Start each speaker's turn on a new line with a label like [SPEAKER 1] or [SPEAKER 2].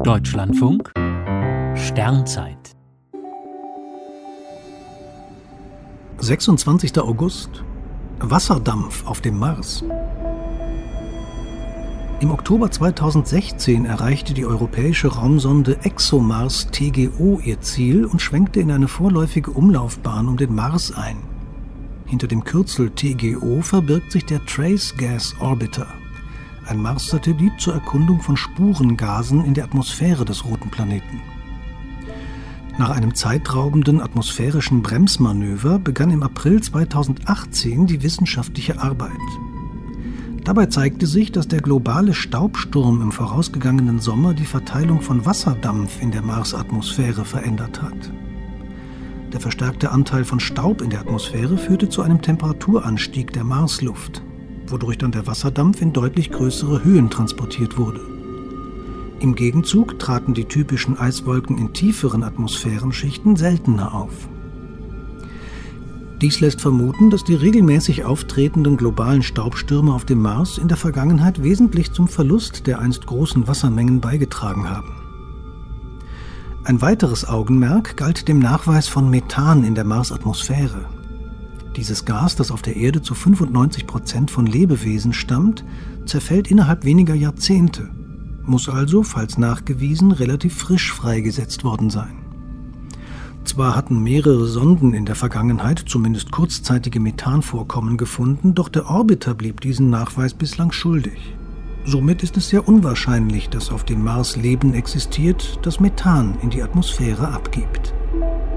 [SPEAKER 1] Deutschlandfunk Sternzeit
[SPEAKER 2] 26. August. Wasserdampf auf dem Mars. Im Oktober 2016 erreichte die europäische Raumsonde ExoMars TGO ihr Ziel und schwenkte in eine vorläufige Umlaufbahn um den Mars ein. Hinter dem Kürzel TGO verbirgt sich der Trace Gas Orbiter, ein Mars-Satellit zur Erkundung von Spurengasen in der Atmosphäre des roten Planeten. Nach einem zeitraubenden atmosphärischen Bremsmanöver begann im April 2018 die wissenschaftliche Arbeit. Dabei zeigte sich, dass der globale Staubsturm im vorausgegangenen Sommer die Verteilung von Wasserdampf in der Marsatmosphäre verändert hat. Der verstärkte Anteil von Staub in der Atmosphäre führte zu einem Temperaturanstieg der Marsluft, wodurch dann der Wasserdampf in deutlich größere Höhen transportiert wurde. Im Gegenzug traten die typischen Eiswolken in tieferen Atmosphärenschichten seltener auf. Dies lässt vermuten, dass die regelmäßig auftretenden globalen Staubstürme auf dem Mars in der Vergangenheit wesentlich zum Verlust der einst großen Wassermengen beigetragen haben. Ein weiteres Augenmerk galt dem Nachweis von Methan in der Marsatmosphäre. Dieses Gas, das auf der Erde zu 95% von Lebewesen stammt, zerfällt innerhalb weniger Jahrzehnte, muss also, falls nachgewiesen, relativ frisch freigesetzt worden sein. Zwar hatten mehrere Sonden in der Vergangenheit zumindest kurzzeitige Methanvorkommen gefunden, doch der Orbiter blieb diesen Nachweis bislang schuldig. Somit ist es sehr unwahrscheinlich, dass auf dem Mars Leben existiert, das Methan in die Atmosphäre abgibt.